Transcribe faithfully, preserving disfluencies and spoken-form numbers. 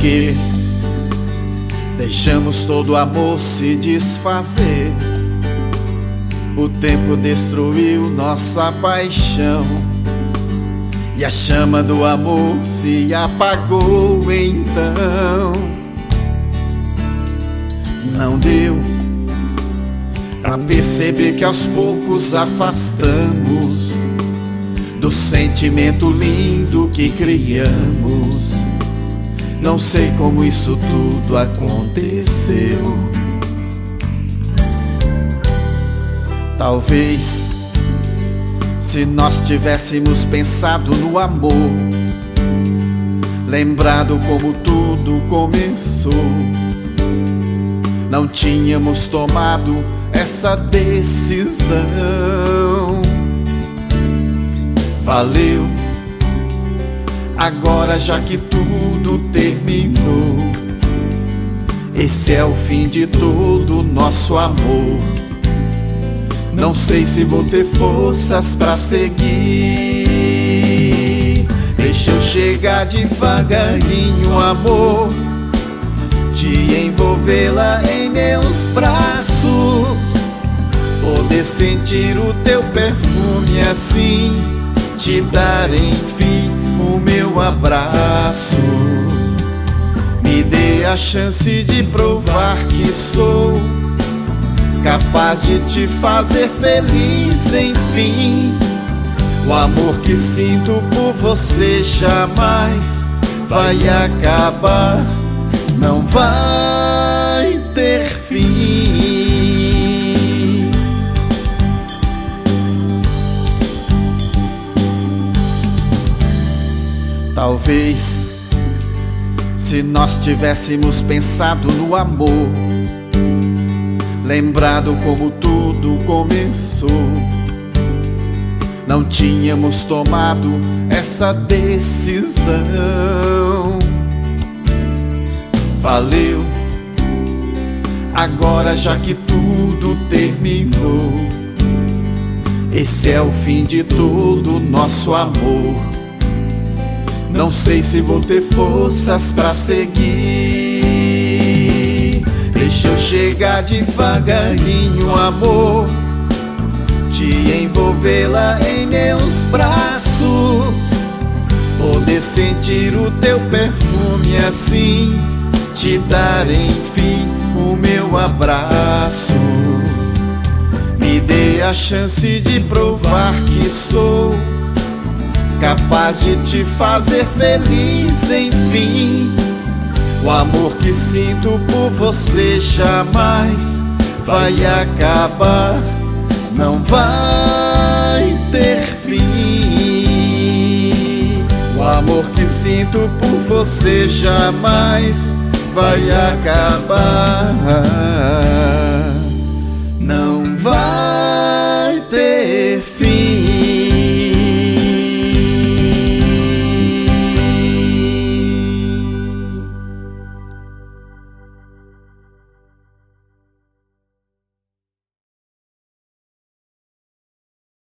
que deixamos todo amor se desfazer. O tempo destruiu nossa paixão e a chama do amor se apagou então. Não deu pra perceber que aos poucos afastamos do sentimento lindo que criamos. Não sei como isso tudo aconteceu. Talvez se nós tivéssemos pensado no amor, lembrado como tudo começou, não tínhamos tomado essa decisão. Valeu, agora já que tudo terminou, esse é o fim de todo nosso amor. Não sei se vou ter forças pra seguir. Deixa eu chegar devagarinho, amor, te envolvê-la em meus braços, poder sentir o teu perfume assim, te dar enfim o meu abraço. Me dê a chance de provar que sou capaz de te fazer feliz, enfim. O amor que sinto por você jamais vai acabar, não vai ter fim. Talvez se nós tivéssemos pensado no amor, lembrado como tudo começou, não tínhamos tomado essa decisão. Valeu, agora já que tudo terminou, esse é o fim de todo nosso amor. Não sei se vou ter forças pra seguir. Deixa eu chegar devagarinho, amor, te envolvê-la em meus braços, poder sentir o teu perfume assim, te dar enfim o meu abraço. Me dê a chance de provar que sou capaz de te fazer feliz, enfim. O amor que sinto por você jamais vai acabar, não vai ter fim. O amor que sinto por você jamais vai acabar.